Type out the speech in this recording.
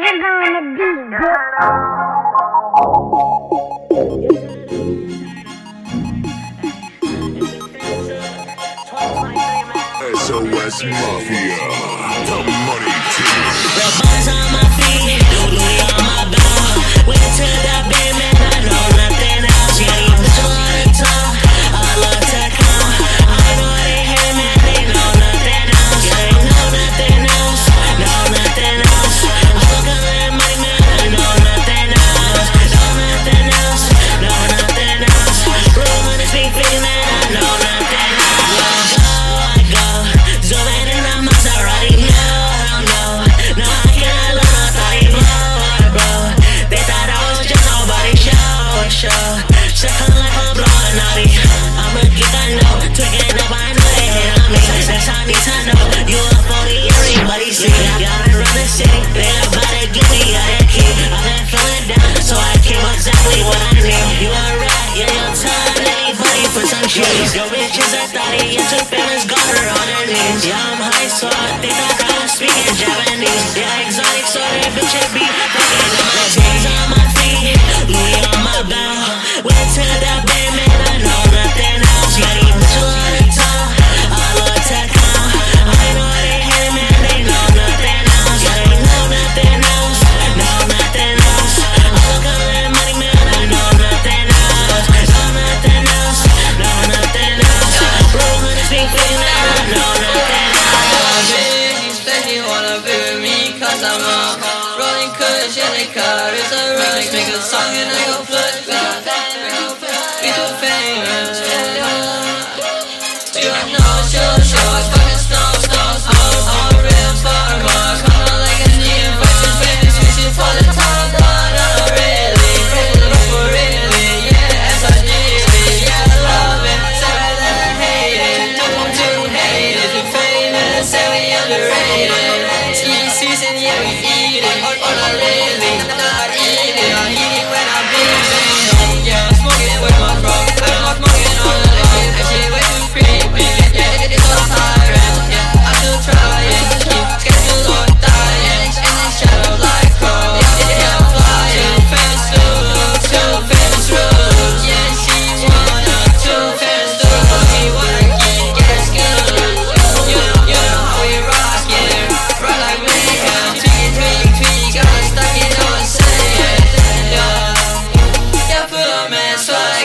Nigga on the beat, SOS Mafia, the money team. Red buttons on my feet, Louis on my belt. Went to the bin, man, I know nothing else. Yeah, you bitch on the top, I love to come. I know they hate, man, they know nothing else. Yeah, they know nothing else, know nothing else. I look at that money, man, I know nothing else. Know nothing else, know nothing else. Roll on this big thing, man, I know nothing else. I go, zooming in the Maserati, no, I can't let my body blow, bro. They thought I was just nobody, show. Second like I'm blowing naughty. I'ma get that note, tweaking up, I know they hate on me. That's all I need to know. You a phony, everybody see. Y'all done run the city, they about to get me out of key. I've been feeling down, so I came exactly what I need. You a rat, yeah, you're telling anybody for some shoes. Your bitch is a thotty, yeah, too famous, got her on her knees. Yeah, I'm high, so they thought I was speaking Japanese. Yeah, exotic, so that bitch would be fucking on my jeans. On my feet, Louis on my belt. Went to the bin, man, I know nothing else. Yeah, these bitches on the top, I love to come. I know they hate, man, they know nothing else. Yeah, they know nothing else, know nothing else. I look at that money, man, I know nothing else. Know nothing else, know nothing else. Roll on this big thing, man, I know nothing else. You say you wanna be with me, cause I'm rolling kush in the car, it's a rush. Make a song and I go flush. We too famous, you know, show, fucking snow. I'm a real farmer, come on like a neon fighting finish, wishing for the top, but not really, for really, yeah, as I did it, yeah, I love it, sorry that I hate it, too hated, too famous, say we underrated, ski season, yeah, we eat it, or not really, not eating, I eat it when I'm busy, yeah, smoking with my bro, I'm not smoking all the time, that shit way too creepy, yeah, it's all tyrant, yeah, I still trying, keep schedule on dying, and they shadow like crow, yeah, I'm flying, too famous rules, yeah, she wanna, too famous rules, she wanna get good, you know how we rock, yeah, rock like mayhem, tweak, got stuck in on saying, yeah, put on man, swag.